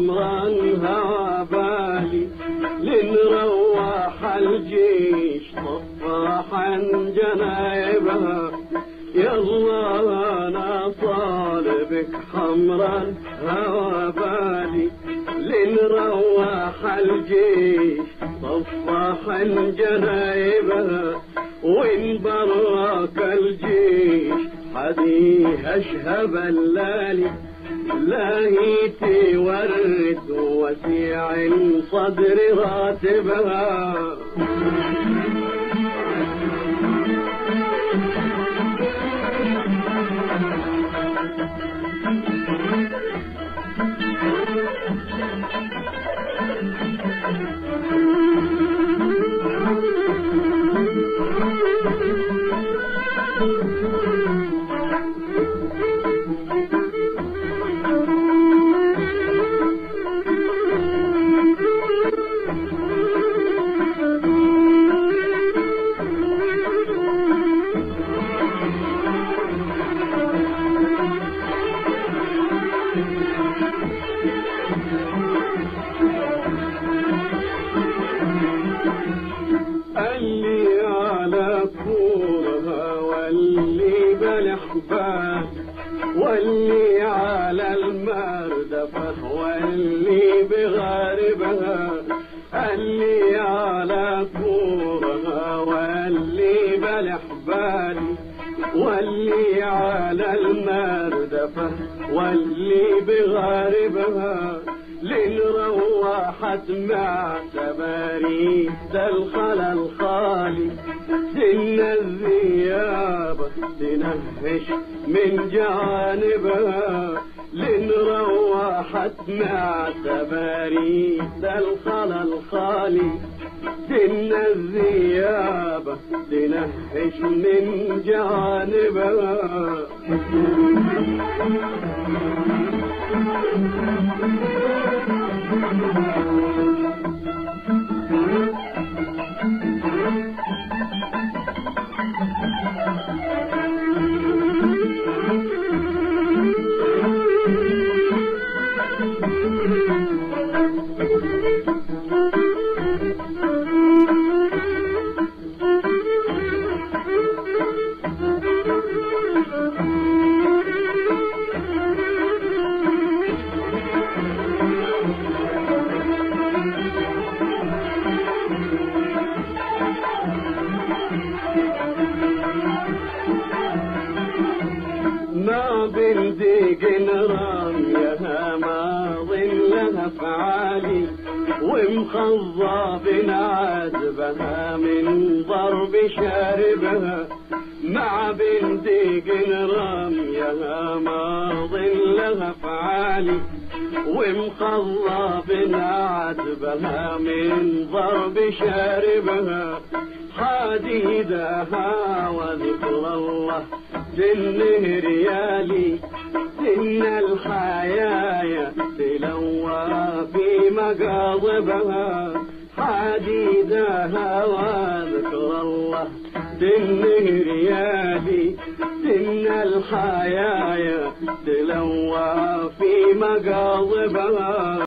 حمرا هوى بالي لنروح الجيش صفاحا جنايبها. يلا انا طالبك حمرا هوى بالي لنروح الجيش صفاحا جنايبها. وإن براك الجيش حديها اشهب اللالي لاهيتي ورد وسيع صدر راتبها. اللي على كورها واللي بالحبال واللي على المردفة واللي بغاربها. اللي على كورها واللي بالحبال واللي على المردفة واللي بغاربها. لنروحت مع تباريد الخلا الخالي سن الذيابة تنهش من جانبها. لنروحت مع تباريد الخلا الخالي سن الذيابة تنهش من جانبها. ما بندق رميها ما ظلها فعالي ومخضى بنعذبها من ضرب شاربها. مع بندق رميها ما ظلها فعالي ومخضى بنعذبها من ضرب شاربها. حديدها وذكر الله سن ريالي سن الحيايا تلوى في مقاضبها. حديدها وذكر الله سن ريالي سن الحيايا تلوى في مقاضبها.